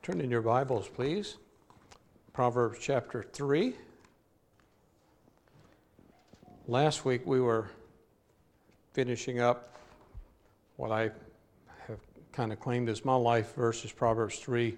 Turn in your Bibles, please. Proverbs chapter 3. Last week we were finishing up what I have kind of claimed as my life verses, Proverbs 3,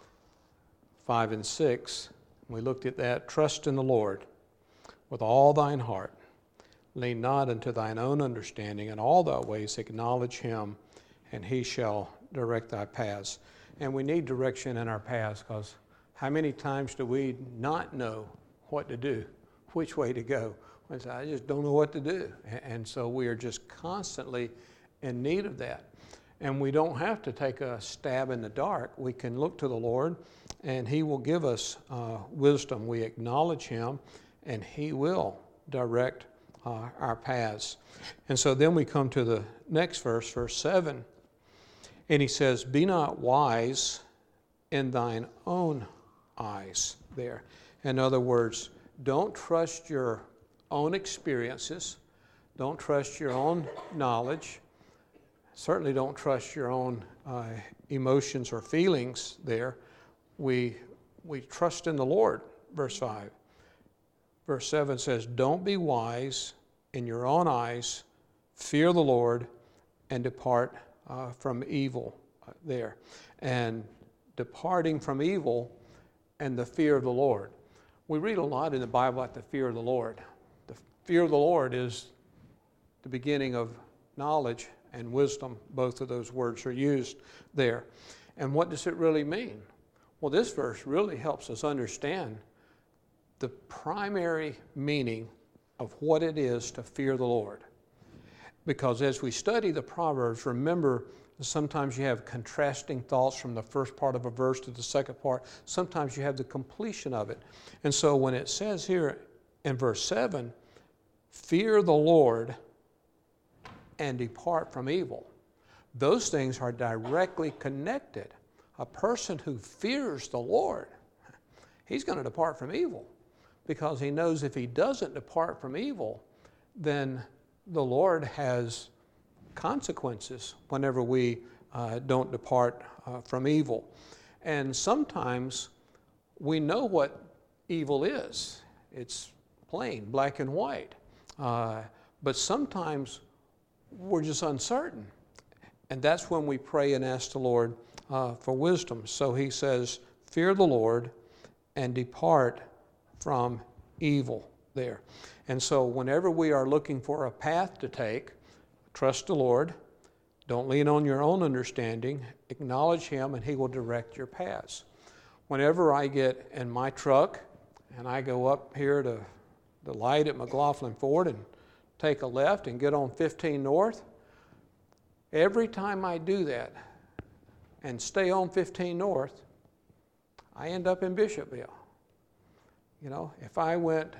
5, and 6. We looked at that. Trust in the Lord with all thine heart. Lean not unto thine own understanding. In all thy ways acknowledge him, and he shall direct thy paths. And we need direction in our paths, because how many times do we not know what to do, which way to go? I say, I just don't know what to do. And so we are just constantly in need of that. And we don't have to take a stab in the dark. We can look to the Lord, and he will give us wisdom. We acknowledge him, and he will direct our paths. And so then we come to the next verse, verse 7. And he says, be not wise in thine own eyes there. In other words, don't trust your own experiences. Don't trust your own knowledge. Certainly don't trust your own emotions or feelings there. We trust in the Lord, verse 5. Verse 7 says, don't be wise in your own eyes. Fear the Lord and depart from evil there. And departing from evil and the fear of the Lord. We read a lot in the Bible about the fear of the Lord. The fear of the Lord is the beginning of knowledge and wisdom. Both of those words are used there. And what does it really mean? Well, this verse really helps us understand the primary meaning of what it is to fear the Lord. Because as we study the Proverbs, remember, sometimes you have contrasting thoughts from the first part of a verse to the second part. Sometimes you have the completion of it. And so when it says here in verse 7, fear the Lord and depart from evil, those things are directly connected. A person who fears the Lord, he's going to depart from evil, because he knows if he doesn't depart from evil, then the Lord has consequences whenever we don't depart from evil. And sometimes we know what evil is. It's plain, black and white. But sometimes we're just uncertain. And that's when we pray and ask the Lord for wisdom. So he says, fear the Lord and depart from evil there. And so whenever we are looking for a path to take, trust the Lord. Don't lean on your own understanding. Acknowledge him, and he will direct your paths. Whenever I get in my truck and I go up here to the light at McLaughlin Ford and take a left and get on 15 North, every time I do that and stay on 15 North, I end up in Bishopville. You know, if I went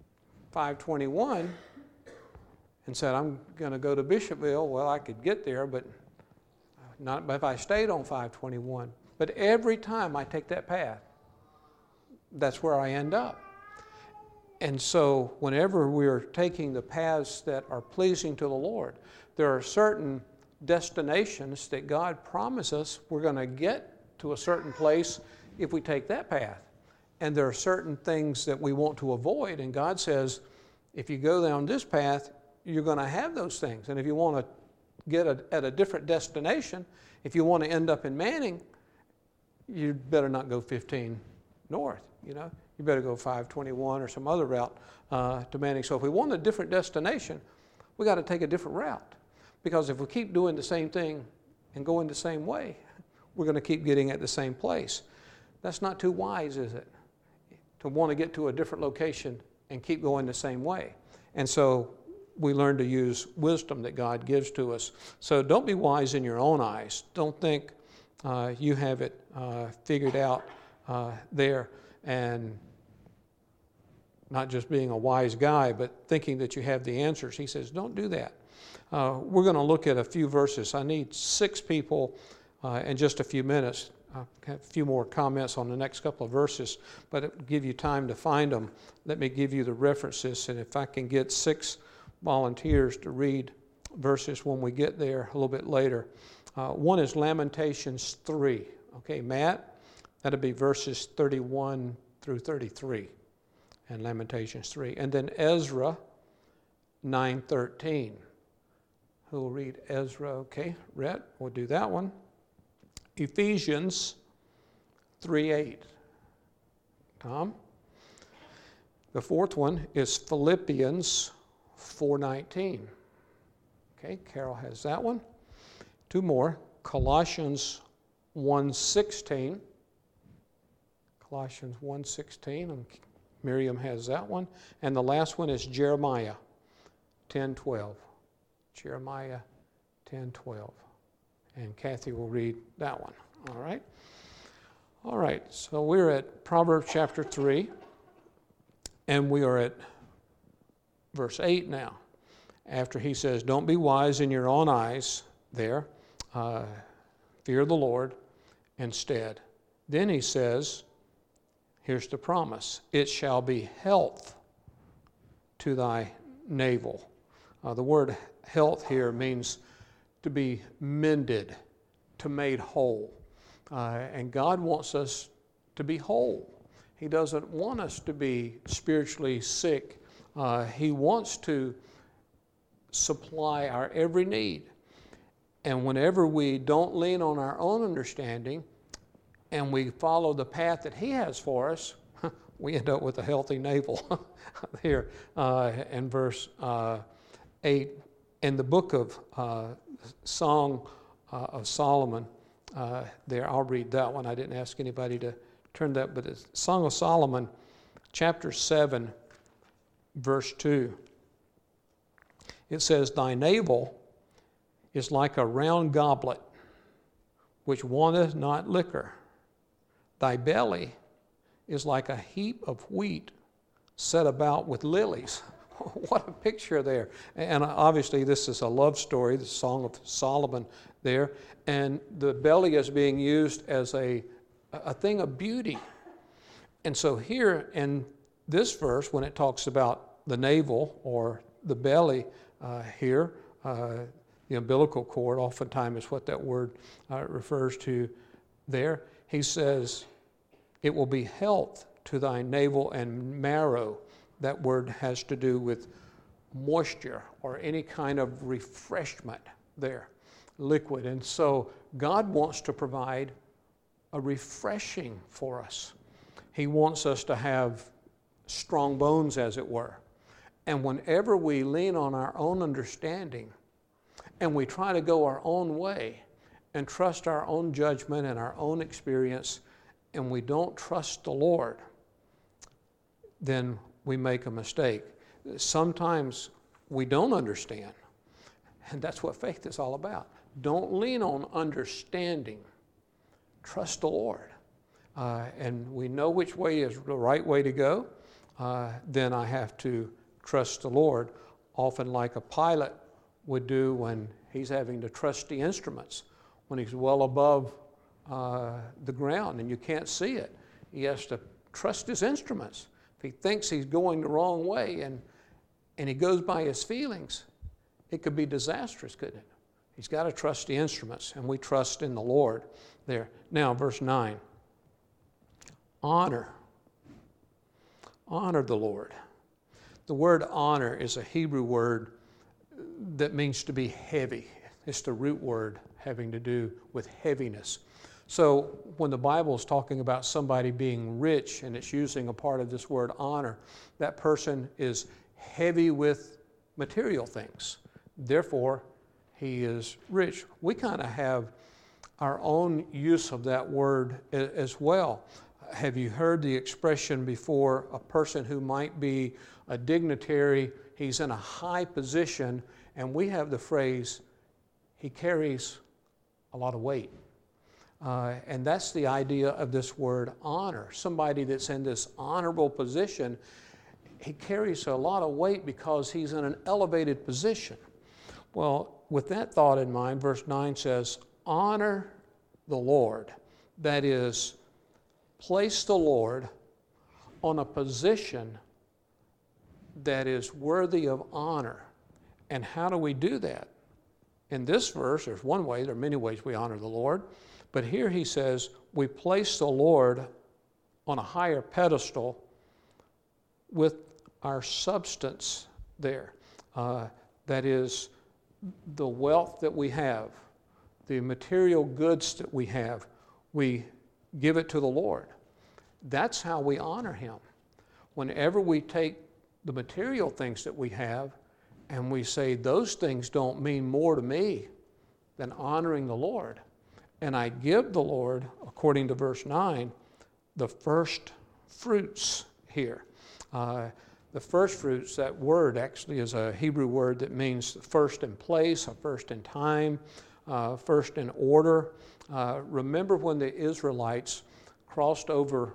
521 and said, I'm going to go to Bishopville, well, I could get there, but not if I stayed on 521. But every time I take that path, that's where I end up. And so whenever we're taking the paths that are pleasing to the Lord, there are certain destinations that God promises us we're going to get to a certain place if we take that path. And there are certain things that we want to avoid. And God says, if you go down this path, you're going to have those things. And if you want to get at a different destination, if you want to end up in Manning, you better not go 15 North. You know, you better go 521 or some other route to Manning. So if we want a different destination, we got to take a different route. Because if we keep doing the same thing and going the same way, we're going to keep getting at the same place. That's not too wise, is it? To want to get to a different location and keep going the same way. And so we learn to use wisdom that God gives to us. So don't be wise in your own eyes. Don't think you have it figured out there, and not just being a wise guy, but thinking that you have the answers. He says, don't do that. We're going to look at a few verses. I need 6 people in just a few minutes. I'll have a few more comments on the next couple of verses, but it'll give you time to find them. Let me give you the references, and if I can get 6 volunteers to read verses when we get there a little bit later. One is Lamentations 3. Okay, Matt, That'd be verses 31 through 33 and Lamentations 3. And then Ezra 9:13. Who will read Ezra? Okay, Rhett, we'll do that one. Ephesians 3:8. Tom? The fourth one is Philippians 4:19. Okay, Carol has that one. Two more. Colossians 1:16. Colossians 1:16, and Miriam has that one. And the last one is Jeremiah 10:12. Jeremiah 10:12. And Kathy will read that one. All right? All right, so we're at Proverbs chapter 3, and we are at verse 8 now. After he says, don't be wise in your own eyes there, fear the Lord instead. Then he says, here's the promise, it shall be health to thy navel. The word health here means to be mended, to made whole. And God wants us to be whole. He doesn't want us to be spiritually sick. He wants to supply our every need. And whenever we don't lean on our own understanding and we follow the path that He has for us, we end up with a healthy navel here in verse 8. In the book of Song of Solomon, there, I'll read that one. I didn't ask anybody to turn that, but it's Song of Solomon, chapter 7, verse 2. It says, thy navel is like a round goblet, which wanteth not liquor. Thy belly is like a heap of wheat set about with lilies. What a picture there. And obviously this is a love story, the Song of Solomon there. And the belly is being used as a thing of beauty. And so here in this verse, when it talks about the navel or the belly here, the umbilical cord oftentimes is what that word refers to there. He says, it will be health to thy navel and marrow. That word has to do with moisture or any kind of refreshment there, liquid. And so God wants to provide a refreshing for us. He wants us to have strong bones, as it were. And whenever we lean on our own understanding and we try to go our own way and trust our own judgment and our own experience, and we don't trust the Lord, then we make a mistake. Sometimes we don't understand, and that's what faith is all about. Don't lean on understanding. Trust the Lord. And we know which way is the right way to go. Then I have to trust the Lord, often like a pilot would do when he's having to trust the instruments, when he's well above the ground and you can't see it. He has to trust his instruments. If he thinks he's going the wrong way and he goes by his feelings, it could be disastrous, couldn't it? He's got to trust the instruments, and we trust in the Lord there. Now, verse 9. Honor. Honor the Lord. The word honor is a Hebrew word that means to be heavy. It's the root word having to do with heaviness. So when the Bible is talking about somebody being rich and it's using a part of this word honor, that person is heavy with material things. Therefore, he is rich. We kind of have our own use of that word as well. Have you heard the expression before, a person who might be a dignitary, he's in a high position, and we have the phrase, he carries a lot of weight. And that's the idea of this word honor. Somebody that's in this honorable position, he carries a lot of weight because he's in an elevated position. Well, with that thought in mind, verse 9 says, honor the Lord. That is, place the Lord on a position that is worthy of honor. And how do we do that? In this verse, there's one way, there are many ways we honor the Lord, But here he says, we place the Lord on a higher pedestal with our substance there. That is the wealth that we have, the material goods that we have, we give it to the Lord. That's how we honor him. Whenever we take the material things that we have and we say those things don't mean more to me than honoring the Lord, and I give the Lord, according to verse 9, the first fruits here. The first fruits, that word actually is a Hebrew word that means first in place, or first in time, first in order. Remember when the Israelites crossed over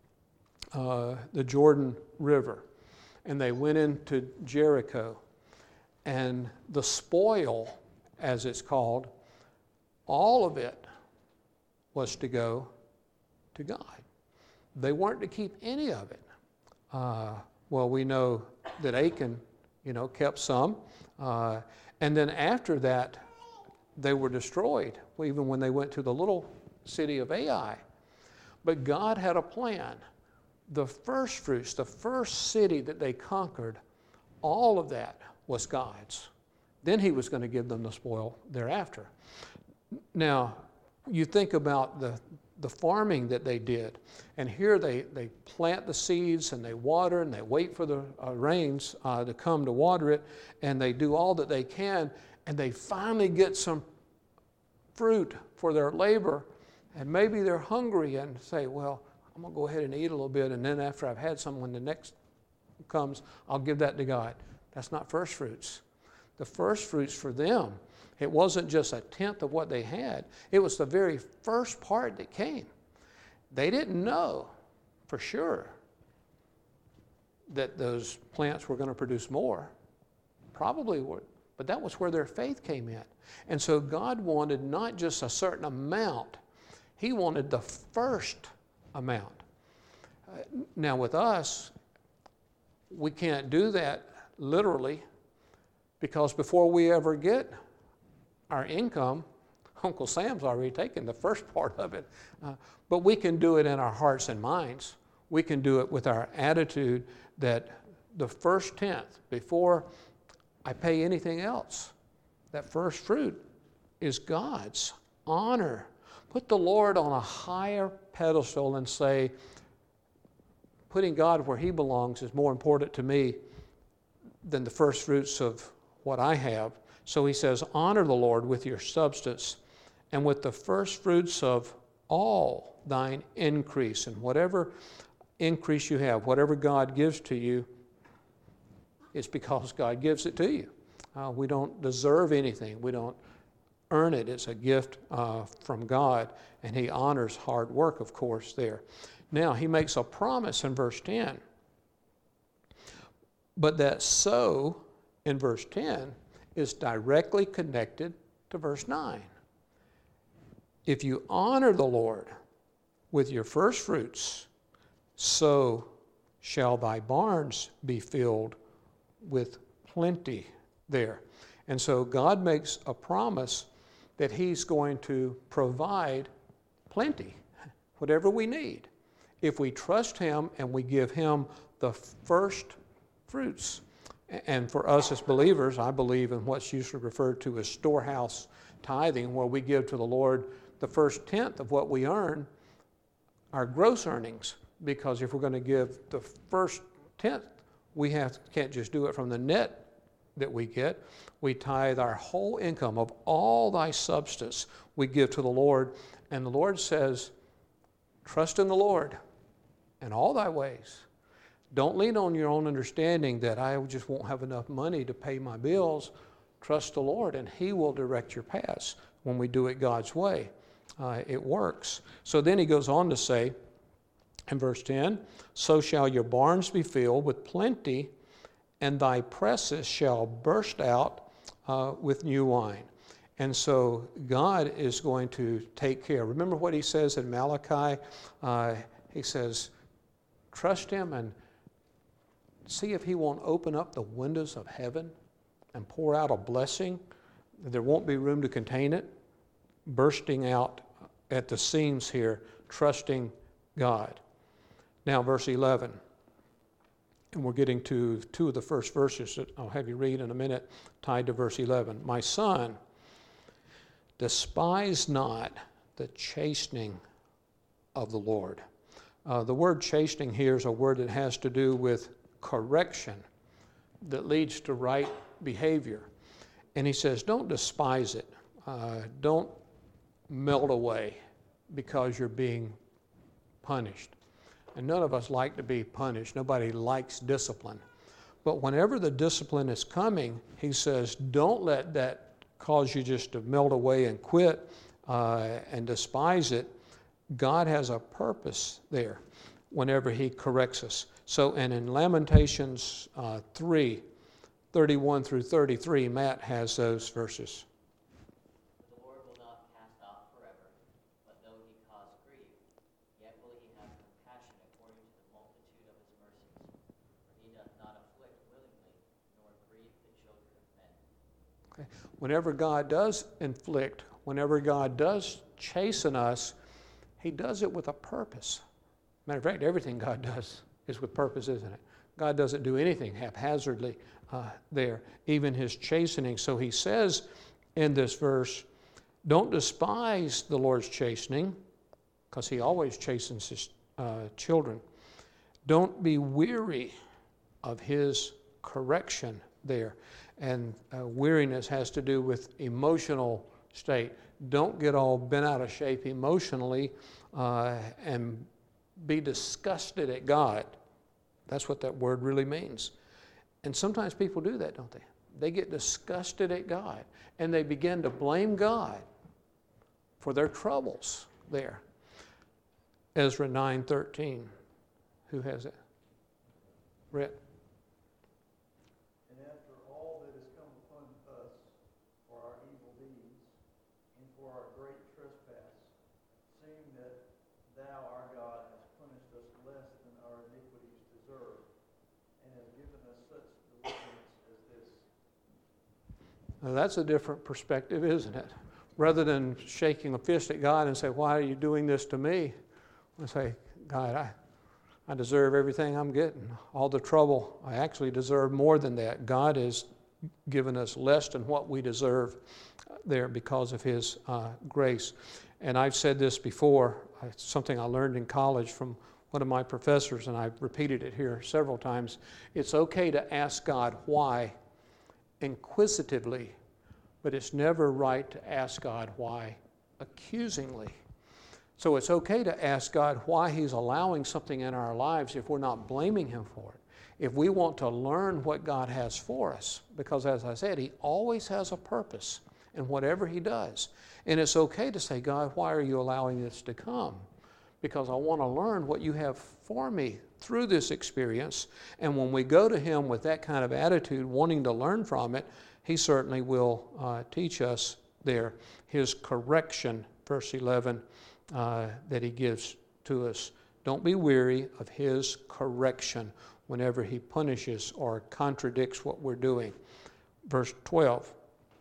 the Jordan River and they went into Jericho, and the spoil, as it's called, all of it was to go to God. They weren't to keep any of it. Well, we know that Achan, kept some. And then after that, they were destroyed, even when they went to the little city of Ai. But God had a plan. The first fruits, the first city that they conquered, all of that was God's. Then he was going to give them the spoil thereafter. Now, you think about the farming that they did. And here they plant the seeds and they water and they wait for the rains to come to water it, and they do all that they can, and they finally get some fruit for their labor, and maybe they're hungry and say, well, I'm going to go ahead and eat a little bit, and then after I've had some, when the next comes, I'll give that to God. That's not first fruits. The first fruits for them, it wasn't just a tenth of what they had. It was the very first part that came. They didn't know for sure that those plants were going to produce more. Probably would, but that was where their faith came in. And so God wanted not just a certain amount, he wanted the first amount. Now with us, we can't do that literally, because before we ever get our income, Uncle Sam's already taken the first part of it. But we can do it in our hearts and minds. We can do it with our attitude that the first tenth, before I pay anything else, that first fruit is God's. Honor. Put the Lord on a higher pedestal and say, putting God where he belongs is more important to me than the first fruits of what I have. So he says, honor the Lord with your substance and with the first fruits of all thine increase. And whatever increase you have, whatever God gives to you, it's because God gives it to you. We don't deserve anything. We don't earn it. It's a gift from God, and he honors hard work, of course, there. Now, he makes a promise in verse 10. But that so, in verse 10, is directly connected to verse 9. If you honor the Lord with your first fruits, so shall thy barns be filled with plenty there. And so God makes a promise that he's going to provide plenty, whatever we need, if we trust him and we give him the first fruits. And for us as believers, I believe in what's usually referred to as storehouse tithing, where we give to the Lord the first tenth of what we earn, our gross earnings. Because if we're going to give the first tenth, we can't just do it from the net that we get. We tithe our whole income of all thy substance we give to the Lord. And the Lord says, trust in the Lord in all thy ways. Don't lean on your own understanding that I just won't have enough money to pay my bills. Trust the Lord, and he will direct your paths. When we do it God's way, it works. So then he goes on to say in verse 10, so shall your barns be filled with plenty, and thy presses shall burst out with new wine. And so God is going to take care. Remember what he says in Malachi? He says, trust him and see if he won't open up the windows of heaven and pour out a blessing. There won't be room to contain it, bursting out at the seams here, trusting God. Now, verse 11. And we're getting to two of the first verses that I'll have you read in a minute, tied to verse 11. My son, despise not the chastening of the Lord. The word chastening here is a word that has to do with correction that leads to right behavior. And he says, don't despise it. Don't melt away because you're being punished. And none of us like to be punished. Nobody likes discipline. But whenever the discipline is coming, he says, don't let that cause you just to melt away and quit and despise it. God has a purpose there whenever he corrects us. So, and in Lamentations 3, 31 through 33, Matt has those verses. The Lord will not cast off forever, but though he cause grief, yet will he have compassion according to the multitude of his mercies. For he doth not afflict willingly, nor grieve the children of men. Okay. Whenever God does inflict, whenever God does chasten us, he does it with a purpose. Matter of fact, everything God does is with purpose, isn't it? God doesn't do anything haphazardly there, even his chastening. So he says in this verse, don't despise the Lord's chastening, because he always chastens his children. Don't be weary of his correction there. And weariness has to do with emotional state. Don't get all bent out of shape emotionally and be disgusted at God. That's what that word really means. And sometimes people do that, don't they? They get disgusted at God and they begin to blame God for their troubles there. Ezra 9:13. Who has it? Brett. And after all that has come upon us for our evil deeds and for our great trespass, seeing that thou, our God, hast punished us less than our iniquities deserve, and hast given us such deliverance as this. Now that's a different perspective, isn't it? Rather than shaking a fist at God and say, why are you doing this to me? I say, God, I deserve everything I'm getting. All the trouble, I actually deserve more than that. God has given us less than what we deserve there because of his grace. And I've said this before, it's something I learned in college from one of my professors, and I've repeated it here several times. It's okay to ask God why inquisitively, but it's never right to ask God why accusingly. So it's okay to ask God why he's allowing something in our lives if we're not blaming him for it. If we want to learn what God has for us, because as I said, he always has a purpose in whatever he does. And it's okay to say, God, why are you allowing this to come? Because I want to learn what you have for me through this experience. And when we go to him with that kind of attitude, wanting to learn from it, he certainly will teach us there. His correction, verse 11, that he gives to us. Don't be weary of his correction whenever he punishes or contradicts what we're doing. Verse 12,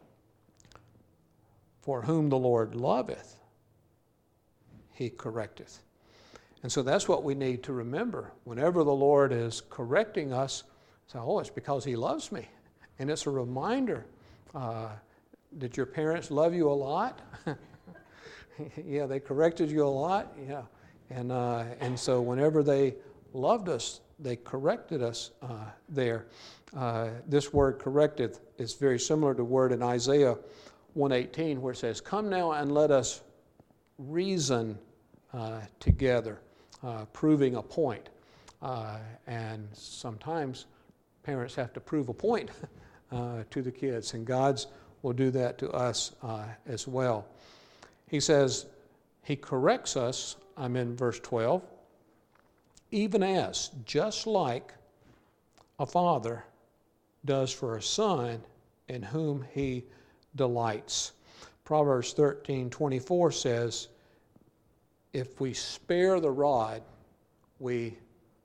for whom the Lord loveth, he correcteth. And so that's what we need to remember. Whenever the Lord is correcting us, say, oh, it's because he loves me. And it's a reminder. Did your parents love you a lot? Yeah, they corrected you a lot. Yeah, and so whenever they loved us, they corrected us there. This word corrected is very similar to the word in Isaiah 1:18, where it says, "Come now and let us reason together," proving a point. And sometimes parents have to prove a point to the kids, and God's will do that to us as well. He says, he corrects us, I'm in verse 12, even as, just like a father does for a son in whom he delights. Proverbs 13:24 says, if we spare the rod, we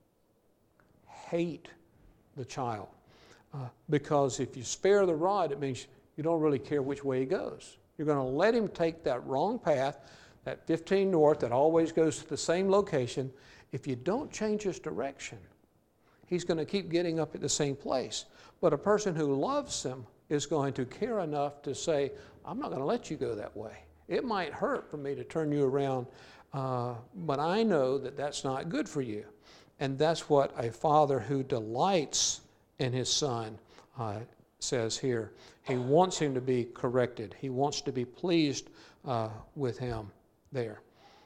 hate the child. Because if you spare the rod, it means you don't really care which way he goes. You're going to let him take that wrong path that 15 north that always goes to the same location, if you don't change his direction, he's going to keep getting up at the same place. But a person who loves him is going to care enough to say, I'm not going to let you go that way. It might hurt for me to turn you around, but I know that that's not good for you. And that's what a father who delights in his son says here. He wants him to be corrected. He wants to be pleased with him there.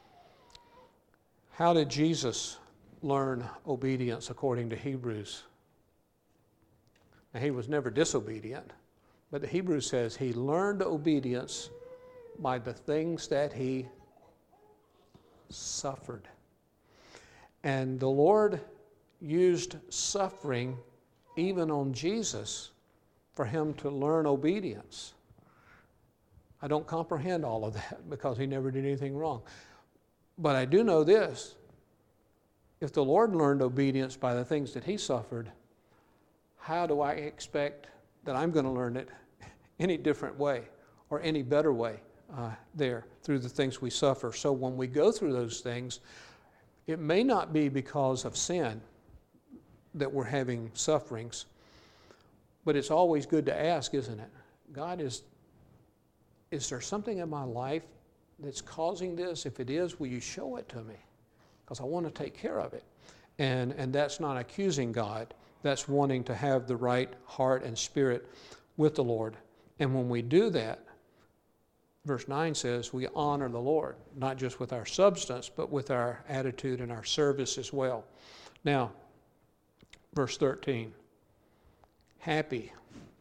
How did Jesus learn obedience according to Hebrews? Now, he was never disobedient, but the Hebrews says he learned obedience by the things that he suffered. And the Lord used suffering even on Jesus for him to learn obedience. I don't comprehend all of that because he never did anything wrong. But I do know this. If the Lord learned obedience by the things that he suffered, how do I expect that I'm going to learn it any different way or any better way there through the things we suffer? So when we go through those things, it may not be because of sin that we're having sufferings, but it's always good to ask, isn't it? God, is there something in my life that's causing this? If it is, will you show it to me? Because I want to take care of it. And that's not accusing God. That's wanting to have the right heart and spirit with the Lord. And when we do that, verse 9 says we honor the Lord, not just with our substance, but with our attitude and our service as well. Now, verse 13. Happy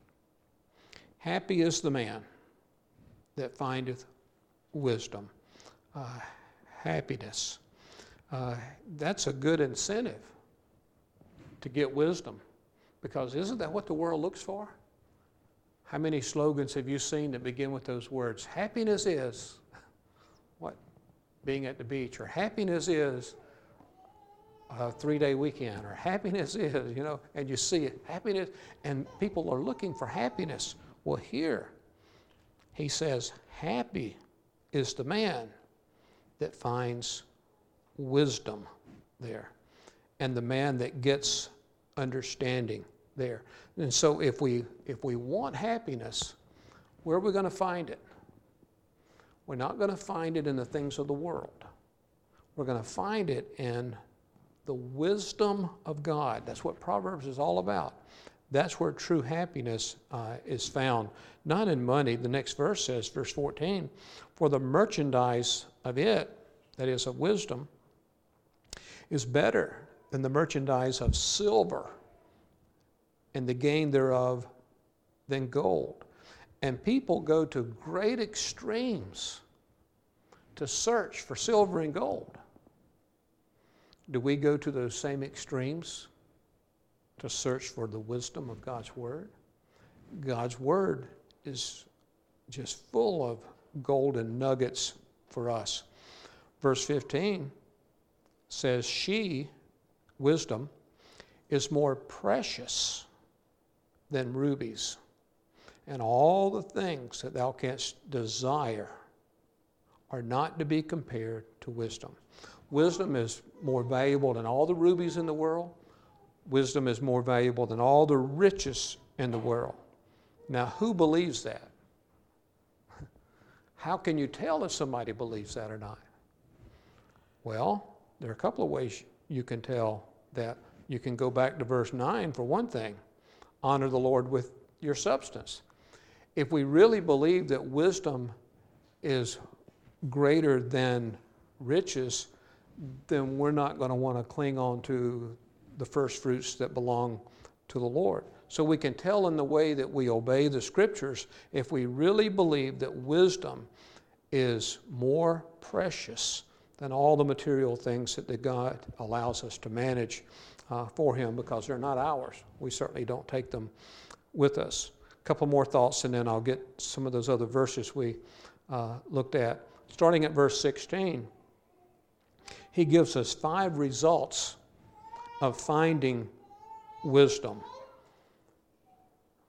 is the man that findeth wisdom. Happiness. That's a good incentive to get wisdom, because isn't that what the world looks for? How many slogans have you seen that begin with those words? Happiness is what? Being at the beach, or happiness is a 3-day weekend, or happiness is, and you see it, happiness, and people are looking for happiness. Well, here he says, happy is the man that finds wisdom there, and the man that gets understanding there. And so if we want happiness, where are we going to find it? We're not going to find it in the things of the world. We're going to find it in the wisdom of God. That's what Proverbs is all about. That's where true happiness is found. Not in money. The next verse says, verse 14, for the merchandise of it, that is of wisdom, is better than the merchandise of silver, and the gain thereof than gold. And people go to great extremes to search for silver and gold. Do we go to those same extremes to search for the wisdom of God's Word? God's Word is just full of golden nuggets for us. Verse 15 says, she, wisdom, is more precious than rubies, and all the things that thou canst desire are not to be compared to wisdom. Wisdom is more valuable than all the rubies in the world. Wisdom is more valuable than all the riches in the world. Now, who believes that? How can you tell if somebody believes that or not? Well, there are a couple of ways you can tell that. You can go back to verse 9 for one thing. Honor the Lord with your substance. If we really believe that wisdom is greater than riches, then we're not going to want to cling on to the first fruits that belong to the Lord. So we can tell in the way that we obey the Scriptures if we really believe that wisdom is more precious than all the material things that God allows us to manage for Him, because they're not ours. We certainly don't take them with us. A couple more thoughts, and then I'll get some of those other verses we looked at. Starting at verse 16, he gives us 5 results of finding wisdom.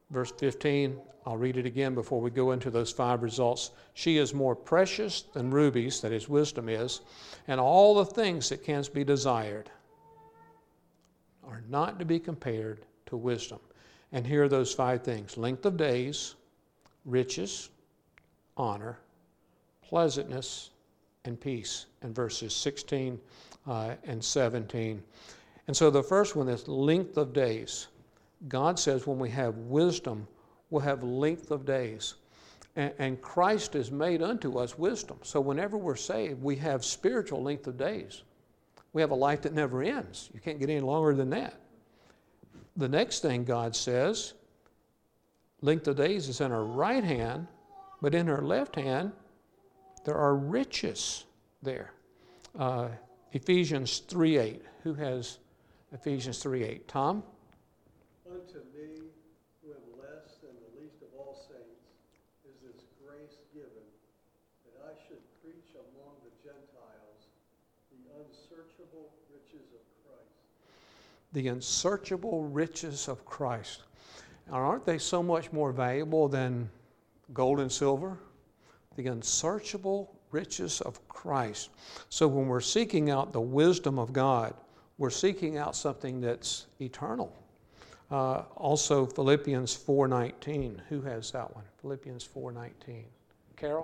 Verse 15, I'll read it again before we go into those 5 results. She is more precious than rubies, that is, wisdom is, and all the things that can be desired are not to be compared to wisdom. And here are those 5 things: length of days, riches, honor, pleasantness, and peace, in verses 16 and 17. And so the first one is length of days. God says when we have wisdom, we'll have length of days. And Christ has made unto us wisdom. So whenever we're saved, we have spiritual length of days. We have a life that never ends. You can't get any longer than that. The next thing God says, length of days is in our right hand, but in our left hand, there are riches there. Ephesians 3:8. Who has Ephesians 3:8? Tom? Unto me, who am less than the least of all saints, is this grace given, that I should preach among the Gentiles the unsearchable riches of Christ. The unsearchable riches of Christ. Now, aren't they so much more valuable than gold and silver? The unsearchable riches of Christ. So when we're seeking out the wisdom of God, we're seeking out something that's eternal. Also, Philippians 4:19. Who has that one? Philippians 4:19. Carol?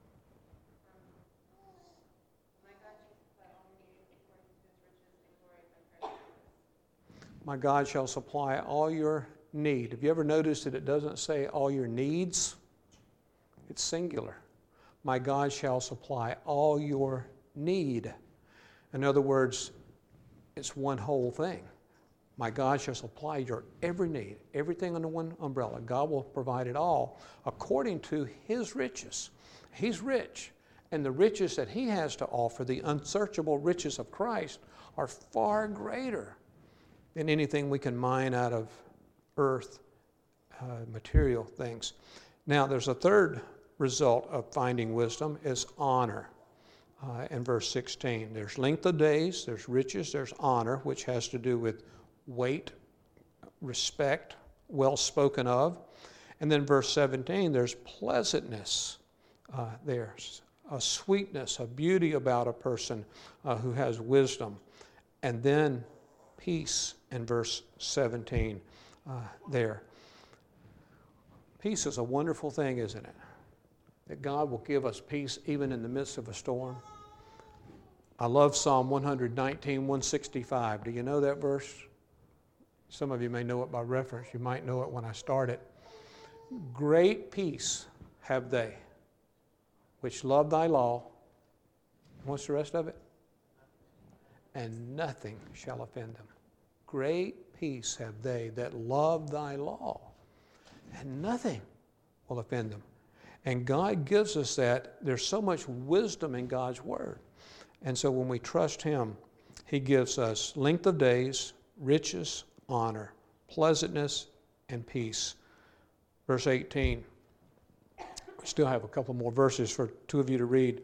My God shall supply all your need. Have you ever noticed that it doesn't say all your needs? It's singular. My God shall supply all your need. In other words, it's one whole thing. My God shall supply your every need, everything under one umbrella. God will provide it all according to His riches. He's rich, and the riches that He has to offer, the unsearchable riches of Christ, are far greater than anything we can mine out of earth, material things. Now, there's a third result of finding wisdom is honor. In verse 16, there's length of days, there's riches, there's honor, which has to do with weight, respect, well spoken of. And then verse 17, there's pleasantness. There's a sweetness, a beauty about a person who has wisdom. And then peace in verse 17 there. Peace is a wonderful thing, isn't it? That God will give us peace even in the midst of a storm. I love Psalm 119, 165. Do you know that verse? Some of you may know it by reference. You might know it when I start it. Great peace have they which love thy law. What's the rest of it? And nothing shall offend them. Great peace have they that love thy law, and nothing will offend them. And God gives us that. There's so much wisdom in God's word. And so when we trust Him, He gives us length of days, riches, honor, pleasantness, and peace. Verse 18. We still have a couple more verses for two of you to read.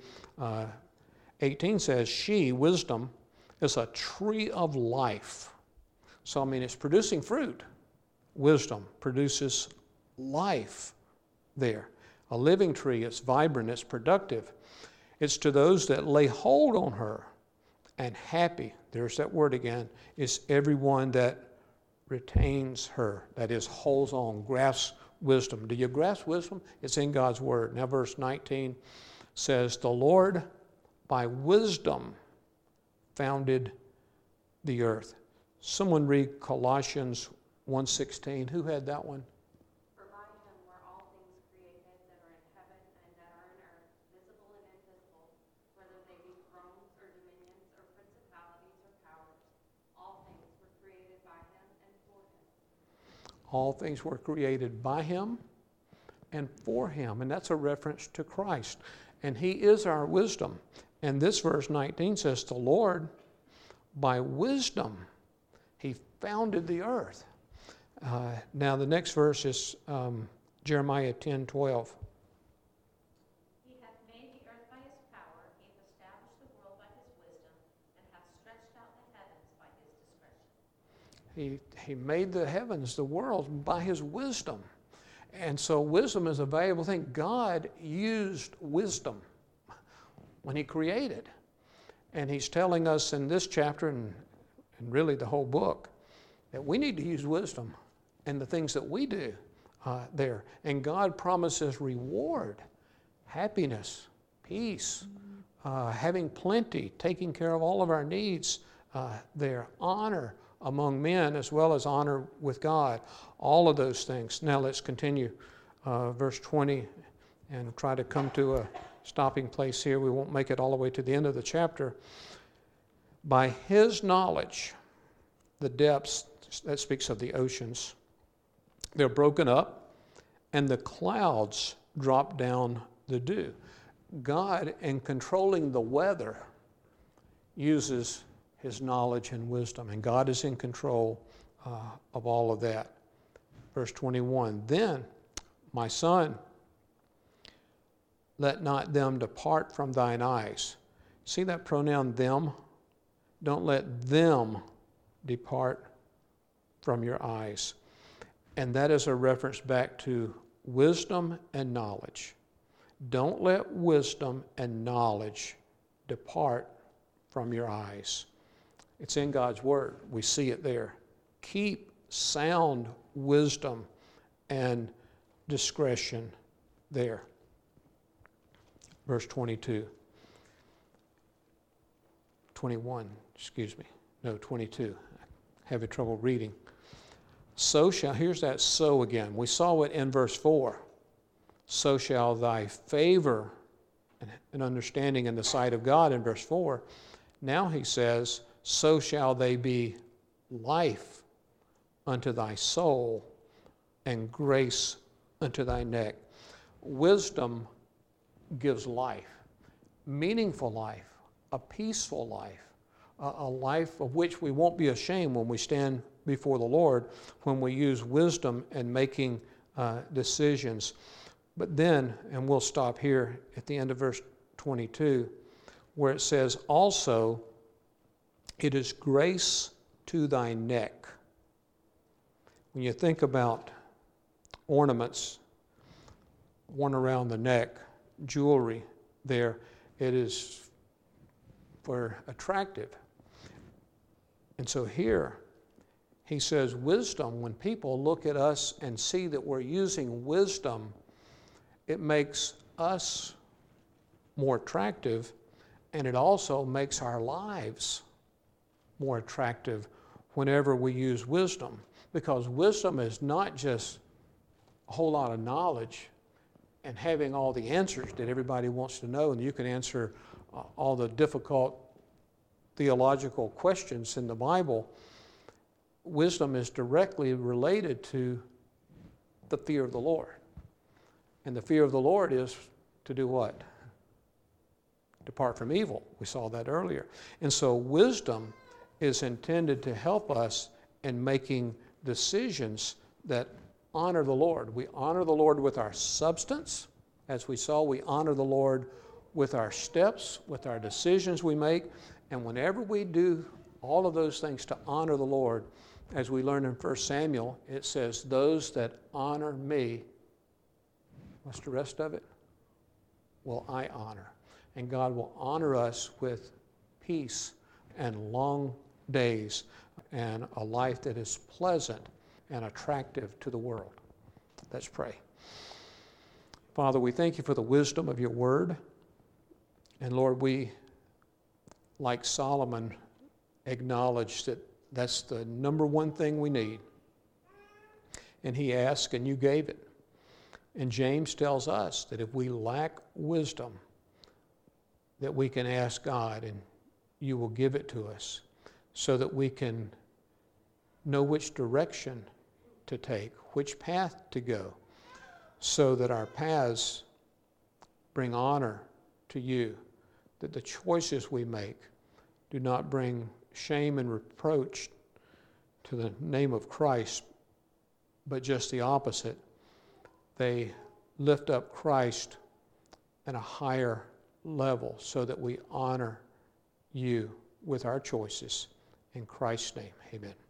18 says, she, wisdom, is a tree of life. So, I mean, it's producing fruit. Wisdom produces life there. A living tree, it's vibrant, it's productive. It's to those that lay hold on her. And happy, there's that word again, is everyone that retains her, that is, holds on, grasps wisdom. Do you grasp wisdom? It's in God's word. Now verse 19 says, the Lord by wisdom founded the earth. Someone read Colossians 1:16. Who had that one? For by Him were all things created that are in heaven and that are in earth, visible and invisible, whether they be thrones or dominions or principalities or powers. All things were created by Him and for Him. All things were created by Him and for Him. And that's a reference to Christ. And He is our wisdom. And this verse 19 says, the Lord, by wisdom, He founded the earth. Now the next verse is Jeremiah 10:12. He hath made the earth by His power, He hath established the world by His wisdom, and hath stretched out the heavens by His discretion. He made the heavens, the world, by His wisdom. And so wisdom is a valuable thing. God used wisdom when he created. And he's telling us in this chapter, and really the whole book, that we need to use wisdom in the things that we do there. And God promises reward, happiness, peace, having plenty, taking care of all of our needs there, honor among men as well as honor with God, all of those things. Now let's continue verse 20 and try to come to a stopping place here. We won't make it all the way to the end of the chapter. By his knowledge, the depths, that speaks of the oceans, they're broken up, and the clouds drop down the dew. God, in controlling the weather, uses his knowledge and wisdom, and God is in control of all of that. Verse 21, then, my son, let not them depart from thine eyes. See that pronoun them? Don't let them depart from your eyes. And that is a reference back to wisdom and knowledge. Don't let wisdom and knowledge depart from your eyes. It's in God's Word. We see it there. Keep sound wisdom and discretion there. Verse 22. 21, excuse me. No, 22. Having trouble reading. So shall, here's that so again. We saw it in verse 4. So shall thy favor and understanding in the sight of God in verse 4. Now he says, so shall they be life unto thy soul and grace unto thy neck. Wisdom gives life, meaningful life, a peaceful life, a life of which we won't be ashamed when we stand before the Lord, when we use wisdom in making decisions. But then, and we'll stop here at the end of verse 22, where it says, also, it is grace to thy neck. When you think about ornaments worn around the neck, jewelry there, it is for attractive. And so here, he says wisdom, when people look at us and see that we're using wisdom, it makes us more attractive, and it also makes our lives more attractive whenever we use wisdom. Because wisdom is not just a whole lot of knowledge and having all the answers that everybody wants to know, and you can answer all the difficult theological questions in the Bible. Wisdom is directly related to the fear of the Lord. And the fear of the Lord is to do what? Depart from evil. We saw that earlier. And so wisdom is intended to help us in making decisions that honor the Lord. We honor the Lord with our substance. As we saw, we honor the Lord with our steps, with our decisions we make. And whenever we do all of those things to honor the Lord, as we learn in 1 Samuel, it says, those that honor me, what's the rest of it? Will I honor. And God will honor us with peace and long days and a life that is pleasant and attractive to the world. Let's pray. Father, we thank you for the wisdom of your word. And Lord, we, like Solomon, acknowledge that that's the number one thing we need. And he asked, and you gave it. And James tells us that if we lack wisdom, that we can ask God and you will give it to us so that we can know which direction to take, which path to go, so that our paths bring honor to you, that the choices we make do not bring shame and reproach to the name of Christ, but just the opposite. They lift up Christ at a higher level so that we honor you with our choices. In Christ's name, amen.